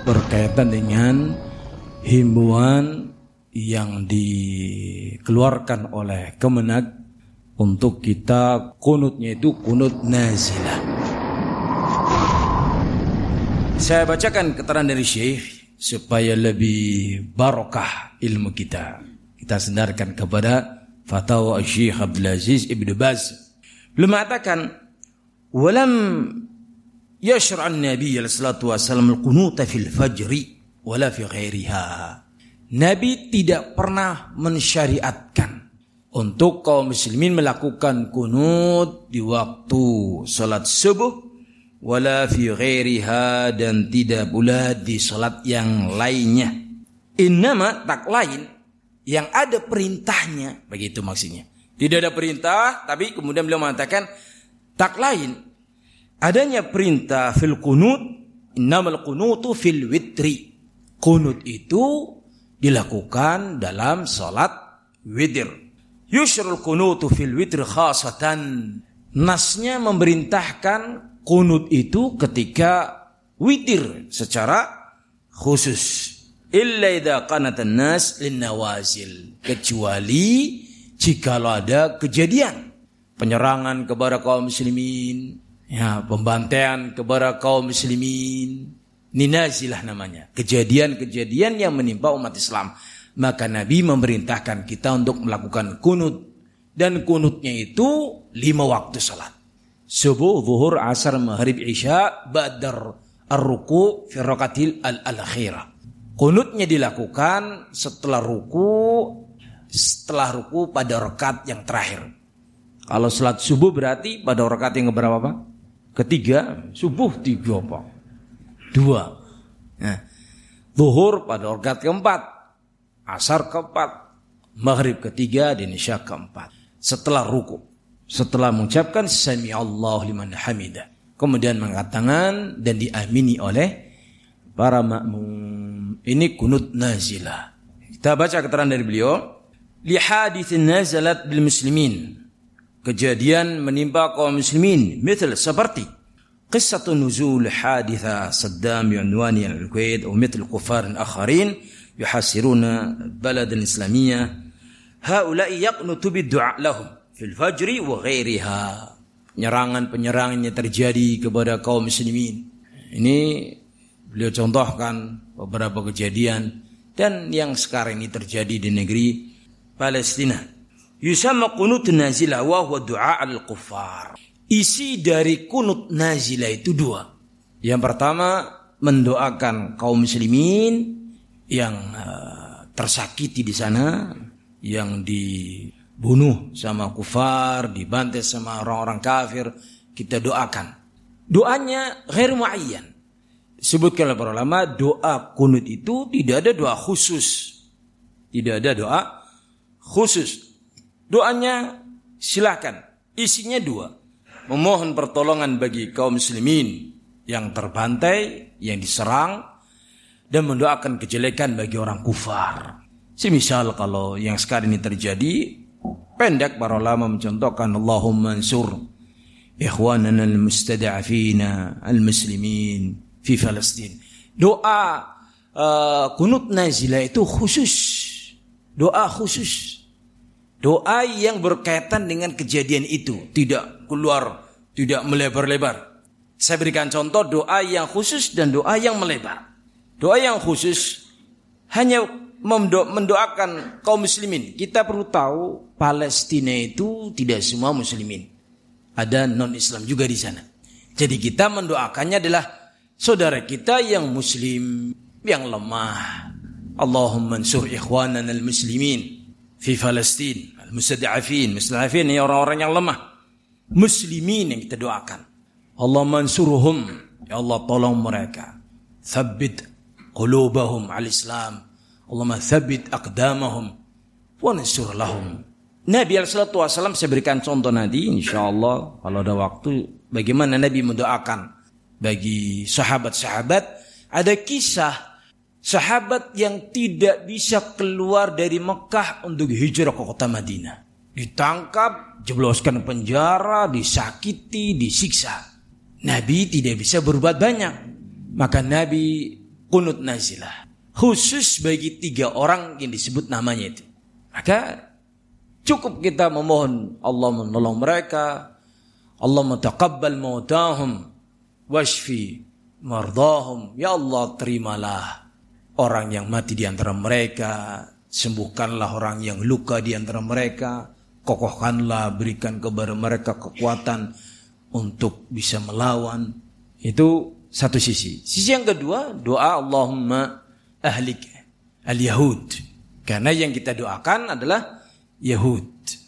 berkaitan dengan himbauan yang dikeluarkan oleh Kemenag untuk kita kunutnya itu kunut nazilah. Saya bacakan keterangan dari Syekh supaya lebih barokah ilmu kita. Kita sandarkan kepada fatwa Syekh Abdul Aziz Ibn Baz. Beliau mengatakan, "Walam yashra' an-nabi sallallahu alaihi wasallam al-qunut fil fajri wala fi ghairiha." Nabi tidak pernah mensyariatkan untuk kaum muslimin melakukan kunut di waktu salat subuh wala fi ghairiha, dan tidak pula di salat yang lainnya. Innama, tak lain, yang ada perintahnya, begitu maksudnya. Tidak ada perintah, tapi kemudian beliau mengatakan tak lain adanya perintah fil qunut, innamal qunutu fil witri. Qunut itu dilakukan dalam salat witir. Yushrul qunutu fil witri khasatan. Nasnya memerintahkan kunut itu ketika witir secara khusus. Illa idza qanata an-nas lin-nawazil, kecuali jikalau ada kejadian penyerangan kepada kaum muslimin, ya, pembantaian kepada kaum muslimin, ninazilah namanya, kejadian-kejadian yang menimpa umat Islam, maka Nabi memerintahkan kita untuk melakukan kunut, dan kunutnya itu 5 waktu salat: subuh, zuhur, asar, maghrib, isya, ba'dar ar-ruku' fi rakatil al-akhirah. Kunutnya dilakukan setelah ruku pada rakaat yang terakhir. Kalau salat subuh berarti pada rakaat yang keberapa, Pak? Ketiga. Subuh 3 apa? 2. Nah, zuhur pada rakaat keempat, asar keempat, maghrib ketiga, dan isya keempat. Setelah ruku, setelah mengucapkan sami Allahu liman hamidah, kemudian mengangkat tangan dan diamini oleh para makmum. Ini kunut nazilah. Kita baca keterangan dari beliau. Li haditsin nazalat bil muslimin, kejadian menimpa kaum muslimin, misal seperti qissatu nuzul haditha Saddam bi'unwani al-Kuwait, wa mithl kuffar akharin yuhasiruna balad al-islamiyah, haula'i yaqnutu bid-du'a lahum fil fajri wa ghairiha. Penyerangan-penyerangan yang terjadi kepada kaum muslimin. Ini beliau contohkan beberapa kejadian dan yang sekarang ini terjadi di negeri Palestina. Yusamma qunut nazilah wa huwa du'a al-kuffar. Isi dari kunut nazilah itu 2. Yang pertama, mendoakan kaum muslimin yang tersakiti di sana, yang dibunuh sama kufar, dibantai sama orang-orang kafir, kita doakan. Doanya ghair muayyan. Sebutkan oleh para ulama, doa kunut itu tidak ada doa khusus. Tidak ada doa khusus. Doanya silakan. Isinya 2. Memohon pertolongan bagi kaum muslimin yang terbantai, yang diserang, dan mendoakan kejelekan bagi orang kufar. Semisal kalau yang sekarang ini terjadi, pendek para ulama mencontohkan Allahumma ansur ikhwanana al-mustada'afina al-muslimin fi Palestin. Doa kunut nazilah itu khusus. Doa khusus. Doa yang berkaitan dengan kejadian itu, tidak keluar, tidak melebar-lebar. Saya berikan contoh doa yang khusus dan doa yang melebar. Doa yang khusus hanya mendoakan kaum muslimin. Kita perlu tahu Palestina itu tidak semua muslimin. Ada non-Islam juga di sana. Jadi kita mendoakannya adalah saudara kita yang muslim, yang lemah. Allahumma ansur ikhwanana al-muslimin fi Palestin, al-mustada'afin. Mustada'afin ini orang-orang yang lemah. Muslimin yang kita doakan. Allahumma ansurhum, ya Allah tolong mereka. Thabbit qulubahum al-Islam. Allahumma thabbit aqdamahum wa nansur lahum. Nabi sallallahu alaihi wasallam, saya berikan contoh nanti insyaallah kalau ada waktu, bagaimana Nabi mendoakan bagi sahabat-sahabat. Ada kisah sahabat yang tidak bisa keluar dari Mekah untuk hijrah ke kota Madinah. Ditangkap, jebloskan penjara, disakiti, disiksa. Nabi tidak bisa berbuat banyak. Maka Nabi qunut nazilah. Khusus bagi 3 orang yang disebut namanya itu. Maka cukup kita memohon Allah menolong mereka. Allah taqabbal mautahum washfi mardahum. Ya Allah, terimalah orang yang mati di antara mereka, sembuhkanlah orang yang luka di antara mereka, kokohkanlah, berikan kepada mereka kekuatan untuk bisa melawan. Itu satu sisi. Sisi yang kedua, doa Allahumma ahlik al-Yahud. Karena yang kita doakan adalah Yahud.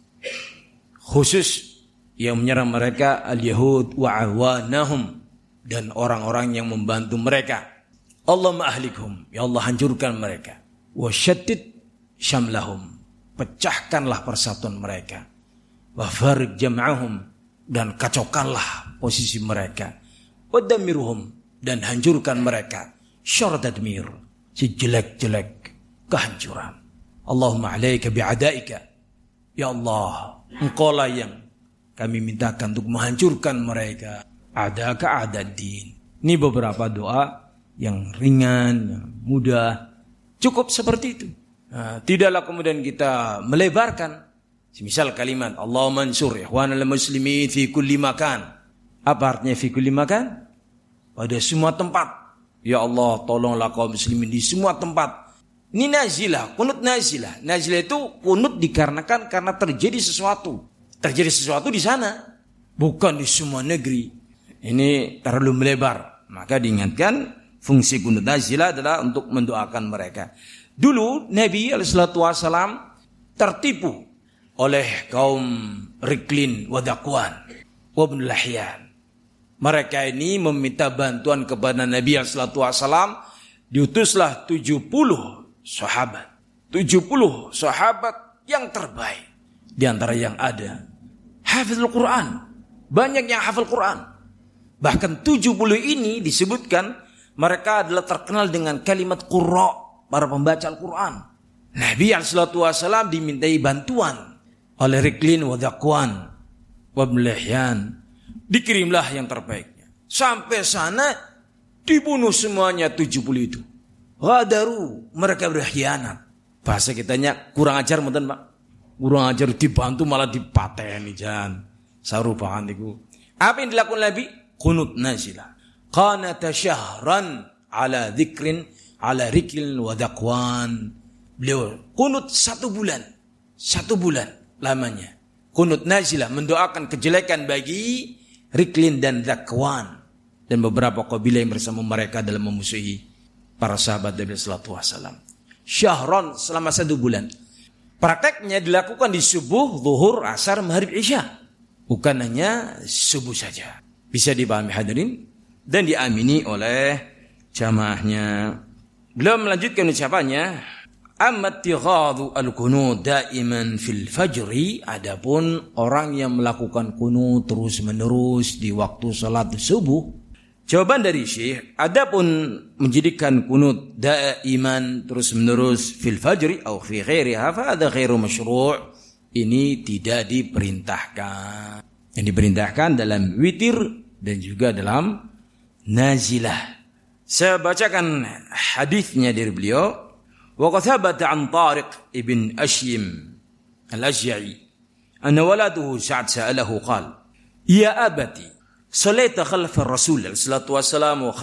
Khusus yang menyerang mereka al-Yahud wa awanahum, dan orang-orang yang membantu mereka. Allahumma ahlikhum, ya Allah hancurkan mereka. Wa syaddid syamlahum, pecahkanlah persatuan mereka. Wa farid jam'ahum, dan kacaukanlah posisi mereka. Wa damirhum, dan hancurkan mereka. Syarr tadmir, sejelek-jelek kehancuran. Allahumma alaika bi'adaika, ya Allah, engkaulah yang kami mintakan untuk menghancurkan mereka. Adaka adad-din. Ini beberapa doa yang ringan, yang mudah. Cukup seperti itu. Nah, tidaklah kemudian kita melebarkan. Misal kalimat Allahumma ansur ikhwanal muslimin fi kulli makan. Apa artinya fi kulli makan? Pada semua tempat. Ya Allah, tolonglah kaum muslimin di semua tempat. Ini nazilah, kunut nazilah. Nazilah itu kunut dikarenakan karena terjadi sesuatu. Terjadi sesuatu di sana, bukan di semua negeri. Ini terlalu melebar. Maka diingatkan fungsi kunut nazilah adalah untuk mendoakan mereka. Dulu Nabi SAW tertipu oleh kaum Riklin wa Dhakwan wa Ibn Lahyan. Mereka ini meminta bantuan kepada Nabi SAW. Diutuslah 70 sahabat. 70 sahabat yang terbaik. Di antara yang ada hafizul Quran. Banyak yang hafal Quran. Bahkan 70 ini disebutkan mereka adalah terkenal dengan kalimat qurra, para pembaca Al-Quran. Nabi SAW dimintai bantuan oleh Riklin wa Dhakwan wa Ibn Lahyan. Dikirimlah yang terbaiknya. Sampai sana dibunuh semuanya 70 itu. Ghadaru, mereka berkhianat. Bahasa kitanya kurang ajar mboten, Pak. Kurang ajar, dibantu malah dipateni jan. Sarupahan niku. Apa yang dilakukan Nabi? Qunut nazilah. Qanata syahran ala dzikrin ala Riklin wa Dhakwan. Beliau kunut 1 bulan. 1 bulan lamanya. Kunut nazilah, mendoakan kejelekan bagi Riklin dan Dhakwan dan beberapa kabilah yang bersama mereka dalam memusuhi para sahabat Nabi sallallahu alaihi wasallam. Syahran, selama 1 bulan. Prakteknya dilakukan di subuh, zuhur, asar, maghrib, isya. Bukan hanya subuh saja. Bisa dipahami hadirin dan diamini oleh jamaahnya. Beliau melanjutkan ucapannya, amma tighadhu al-qunut daiman fil fajri, adapun orang yang melakukan qunut terus-menerus di waktu salat subuh. Jawaban dari Syekh, adapun menjadikan qunut daiman terus-menerus fil fajri atau fi ghairiha fa hadha ghairu masyru'. Ini tidak diperintahkan. Yang diperintahkan dalam witir dan juga dalam nazilah. Saya bacakan hadisnya dari beliau. Wa qad thabata an Tariq ibn Ashyim al-Ashja'i anna waladuhu Sa'd sa'alahu qala ya abati salaita khalfa ar-rasul sallallahu alaihi wasallam wa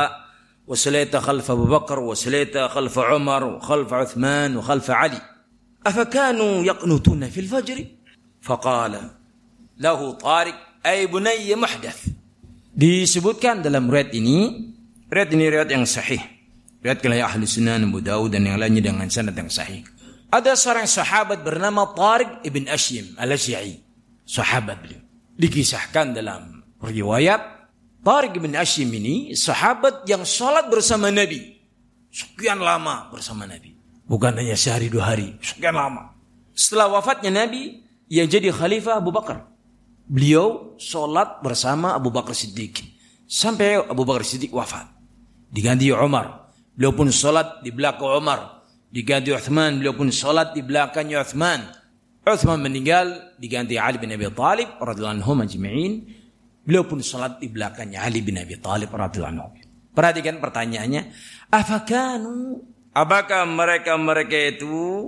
salaita khalfa Abu Bakar wa salaita khalfa Umar wa khalfa Uthman wa khalfa Ali afakanu yaqnutuna fil fajr faqala lahu Tariq ay bunayya muhdath. Disebutkan dalam riwayat ini riwayat yang sahih. Riwayat oleh Ahli Sunan Abu Dawud dan yang lainnya dengan sanad yang sahih. Ada seorang sahabat bernama Tariq ibn Ashyim al-Ashja'i. Sahabat beliau. Dikisahkan dalam riwayat Tariq ibn Ashyim ini sahabat yang salat bersama Nabi. Sekian lama bersama Nabi. Bukan hanya sehari 2 hari. Sekian lama. Setelah wafatnya Nabi, yang jadi khalifah Abu Bakar. Beliau salat bersama Abu Bakar Siddiq. Sampai Abu Bakar Siddiq wafat. Diganti Umar. Beliau pun salat di belakang Umar. Diganti Uthman. Beliau pun salat di belakangnya Uthman. Uthman meninggal. Diganti Ali bin Abi Thalib radhiyallahu anhu ajma'in. Beliau pun salat di belakangnya Ali bin Abi Thalib radhiyallahu anhu. Perhatikan pertanyaannya, apakah mereka itu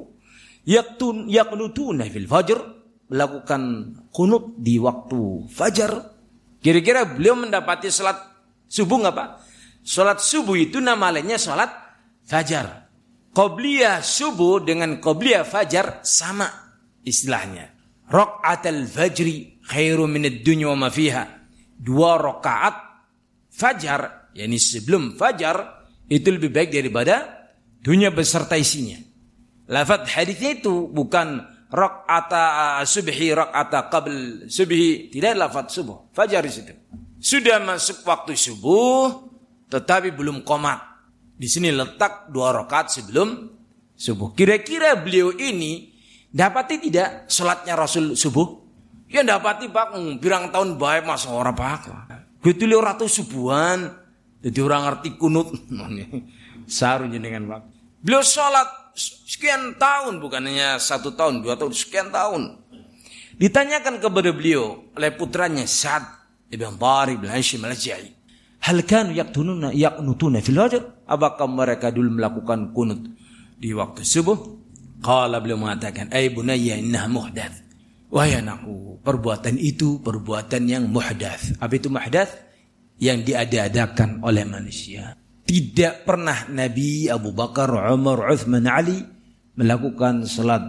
yaqnutuna fil fajr, melakukan kunut di waktu fajar? Kira-kira beliau mendapati salat subuh enggak, Pak? Salat subuh itu nama lainnya salat fajar. Qabliyah subuh dengan qabliyah fajar sama istilahnya. Raq'atul fajri khairu minad dunya wa ma fiha. 2 rakaat fajar, yakni sebelum fajar, itu lebih baik daripada dunia beserta isinya. Lafaz hadisnya itu bukan raq'ata subhi raq'ata qabl subhi, tidak lafaz subuh, fajar di situ. Sudah masuk waktu subuh tetapi belum qomat. Di sini letak 2 rakaat sebelum subuh. Kira-kira beliau ini dapati tidak salatnya Rasul subuh? Ya dapati, Pak, pirang tahun baik masa ora Pak. Gitu lho ratu subuhan. Jadi orang ngerti kunut. Saru jenengan, Pak. Beliau salat sekian tahun, bukan hanya 1 tahun, 2 tahun, sekian tahun. Ditanyakan kepada beliau oleh putranya Sa'ad ibn Tariq bin Hashim al-Ja'i, hal kanu yaqnutuna fil fajr? Apakah mereka dulu melakukan kunut di waktu subuh? Qala, beliau mengatakan, ay bunayya innaha muhdath. Wahai anakku, perbuatan itu perbuatan yang muhdath. Apa itu muhdath? Yang diada-adakan oleh manusia. Tidak pernah Nabi Abu Bakar, Umar, Uthman, Ali melakukan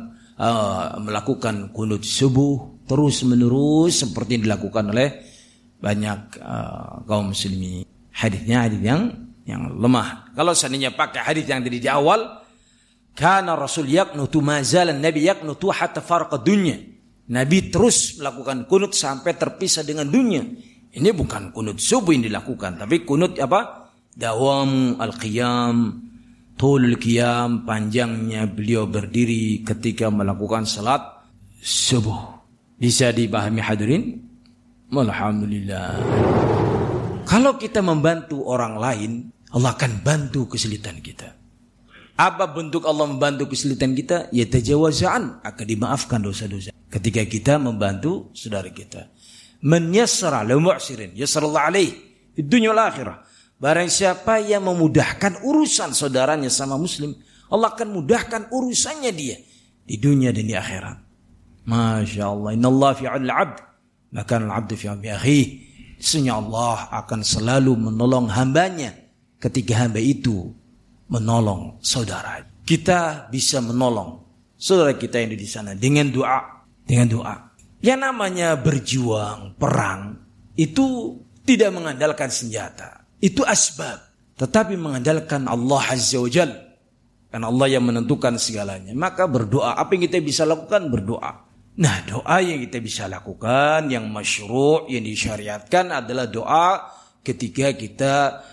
melakukan kunut subuh terus menerus seperti yang dilakukan oleh banyak kaum muslimin. Hadisnya hadis yang lemah. Kalau seandainya pakai hadis yang tadi di awal, kana Rasul yaqnutu ma zala Nabi yaqnutu hatta farqa dunya. Nabi terus melakukan kunut sampai terpisah dengan dunia. Ini bukan kunut subuh yang dilakukan, tapi kunut apa? Dawam al-qiyam, tulul qiyam, panjangnya beliau berdiri ketika melakukan salat subuh. Bisa dipahami hadirin? Alhamdulillah. Kalau kita membantu orang lain, Allah akan bantu kesulitan kita. Apa bentuk Allah membantu kesulitan kita? Ya tajawazan, akan dimaafkan dosa-dosa. Ketika kita membantu saudara kita. Man yassara lahu mu'sirin yassarallahu alaihi fid dunya wal akhirah. Barang siapa yang memudahkan urusan saudaranya sama muslim, Allah akan mudahkan urusannya dia di dunia dan di akhirat. Masya Allah. Innallaha fi 'aunil 'abd, maka al-'abdu fi 'auni akhihi. Sesungguhnya Allah akan selalu menolong hambanya ketika hamba itu menolong saudara. Kita bisa menolong saudara kita yang di sana dengan doa. Dengan doa. Yang namanya berjuang, perang, itu tidak mengandalkan senjata. Itu asbab. Tetapi mengandalkan Allah Azza wa Jalla. Karena Allah yang menentukan segalanya. Maka berdoa. Apa yang kita bisa lakukan? Berdoa. Nah, doa yang kita bisa lakukan, yang masyru', yang disyariatkan adalah doa ketika kita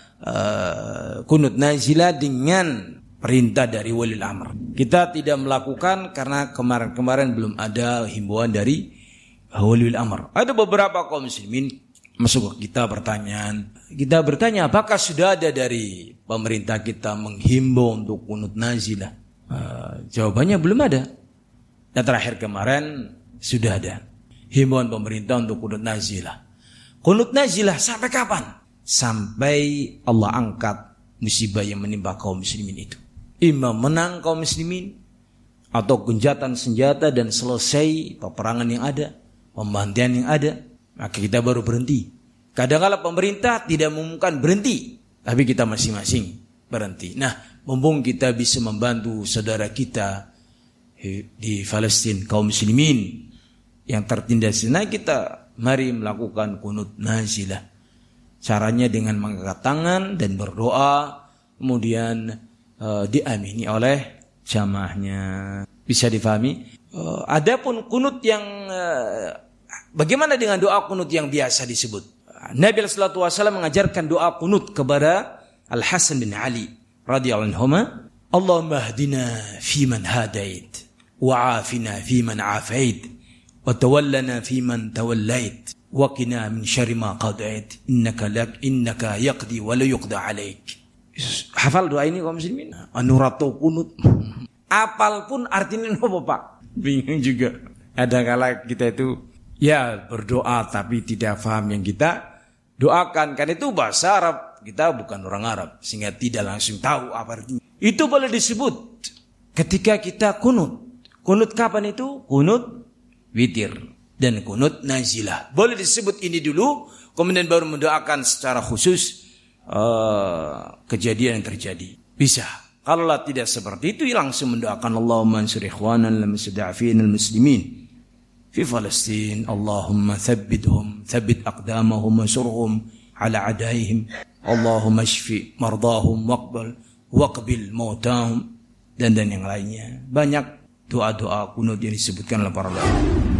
kunut nazilah dengan perintah dari walil amr. Kita tidak melakukan karena kemarin-kemarin belum ada himbauan dari walil amr. Ada beberapa kaum muslimin masuk ke kita pertanyaan. Kita bertanya, apakah sudah ada dari pemerintah kita menghimbau untuk kunut nazilah? Jawabannya belum ada. Dan terakhir kemarin sudah ada himbauan pemerintah untuk kunut nazilah. Kunut nazilah sampai kapan? Sampai Allah angkat musibah yang menimpa kaum muslimin itu. Imam menang kaum muslimin atau genjatan senjata dan selesai peperangan yang ada, pembantian yang ada, maka kita baru berhenti. Kadang-kala pemerintah tidak mengumumkan berhenti, tapi kita masing-masing berhenti. Nah, mumpung kita bisa membantu saudara kita di Palestina, kaum muslimin yang tertindas, nah kita mari melakukan kunut nazilah. Caranya dengan mengangkat tangan dan berdoa, kemudian diamini oleh jamaahnya. Bisa difahami? Adapun kunut yang bagaimana dengan doa kunut yang biasa disebut? Nabi sallallahu alaihi wasallam mengajarkan doa kunut kepada Al-Hasan bin Ali radhiyallahu anhuma. Allahumma hdina fi man hadait, wa afina fi man afait, wa tawallana fi man tawallait, wa qina min syarri ma qadait, innaka yaqdi wa la yuqda alaik. Hafal doa ini kaum muslimin? Anurato kunut. Apal pun artinya apa, Pak? Bingung juga. Ada kala kita itu ya berdoa tapi tidak paham yang kita doakan. Kan itu bahasa Arab. kita bukan orang Arab sehingga tidak langsung tahu apa artinya. Itu boleh disebut ketika kita kunut. Kunut kapan itu? Kunut witir dan kunut nazilah. Boleh disebut ini dulu, kemudian baru mendoakan secara khusus kejadian yang terjadi. Bisa. Kalau tidak seperti itu, langsung mendoakan Allahumma ansur ikhwanan al-mustada'afin al-muslimin fi Palestin. Allahumma thabbithum, thabbit aqdamahum wansurhum ala adaihim. Allahumma shfi mardahum waqbil mautahum dan yang lainnya. Banyak doa-doa kunut yang disebutkan oleh para ulama.